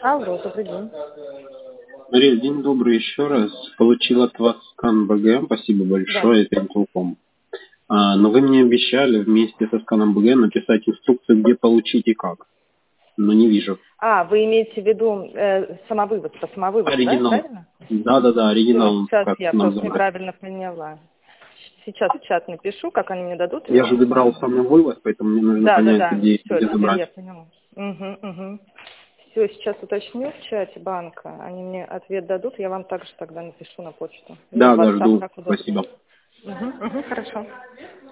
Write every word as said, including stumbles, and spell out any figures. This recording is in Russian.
Алло, добрый день. Мария, день добрый еще раз. Получил от вас скан БГ, спасибо Да. большое, это инфоком. А, но вы мне обещали вместе со сканом БГ написать инструкцию, где получить и как. Но не вижу. А, вы имеете в виду э, самовывод, по самовыводу, да, Оригинал. правильно? Да-да-да, Все, оригинал сейчас как я нам просто забрать. неправильно поняла. Сейчас в чат напишу, как они мне дадут, и я Я же вам выбрал скину. самовывод, поэтому мне нужно Да, да, понять, да, где, все, где теперь я забрать. поняла. Угу, угу. Все, сейчас уточню в чате банка. Они мне ответ дадут, я вам также тогда напишу на почту. Или в Да, да, WhatsApp, жду. как удобнее. Спасибо. Угу, угу, хорошо.